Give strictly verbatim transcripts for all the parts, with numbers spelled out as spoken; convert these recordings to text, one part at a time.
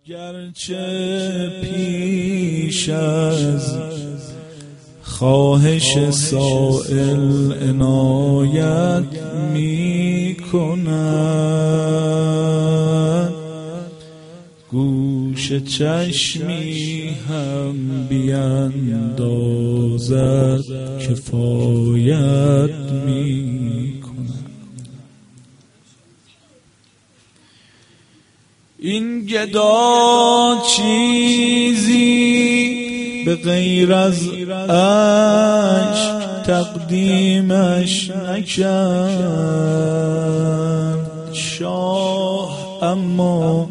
گرچه پیش از خواهش سائل عنایت می کند، گوش چشمی هم بیندازد کفایت می کند. این گدا چیزی به غیر از عشق تقدیمش نکرد شاه، اما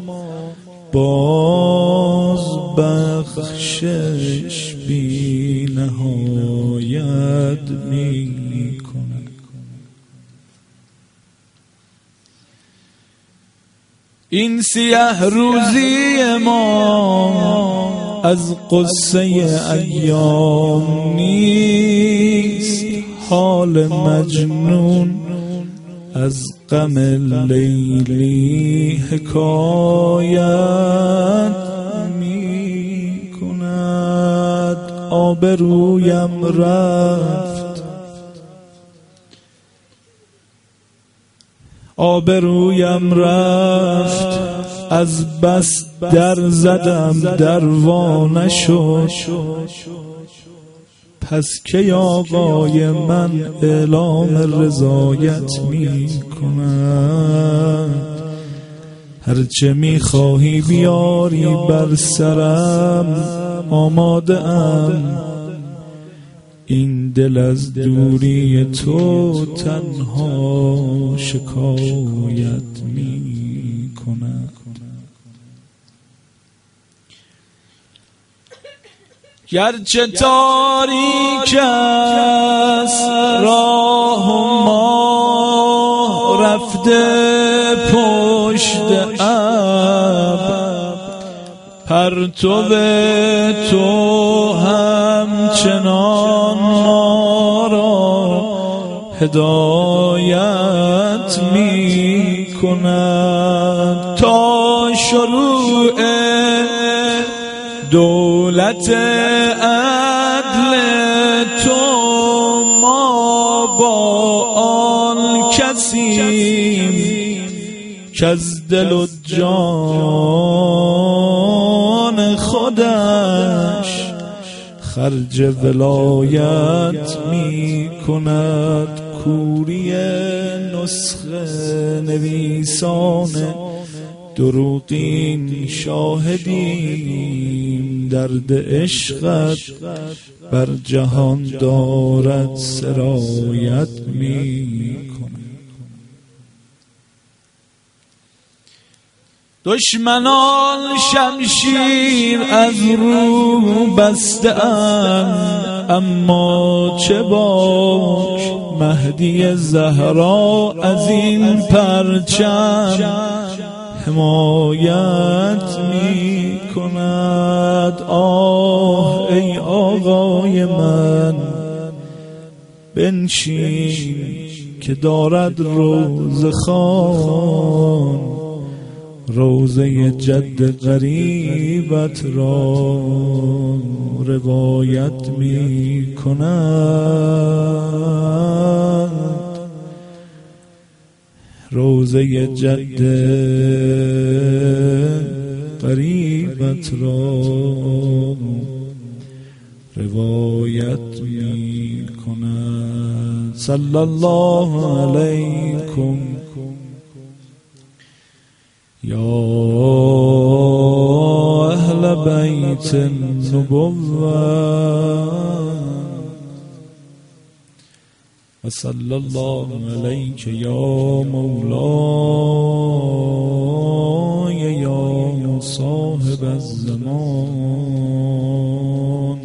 باز بخشش بی نهایت می کند. این سیه روزی ما از قصه ایام نیست، حال مجنون از غم لیلی حکایت می کند. آبرویم رفت آبرویم رفت از بس در زدم در وا نشد، پس که آقای من اعلام رضایت می کند. هرچه می خواهی بیاری بر سرم آماده ام، این دل از دوری تو تنها شکایت می کند. گرچه تاریک است راه ما رفته پشت ابر، پرتو تو همچنان ما را هدایت می کند. تا شروع دولت عدل تو ما با آن کسیم که از دل و جان خودش خرج ولایت می کند. کوری نسخه نویسان دروغین شاهدیم، درد عشقت بر جهان دارد سرایت می کند. دشمنان شمشیر از رو بسته اند، اما چه باک مهدی زهرا از این پرچم حمایت می کند. آه ای آقای من بنشین که دارد روزه خوان روزه جد غریبت را روایت می کند. روزه جد غریبت را روایت می کند. صلی الله علیکم یا اهل بیت النبوة و صلی الله علیک یا مولای یا صاحب الزمان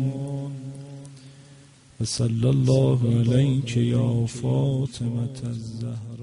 و صلی الله علیک یا فاطمة الزهرا.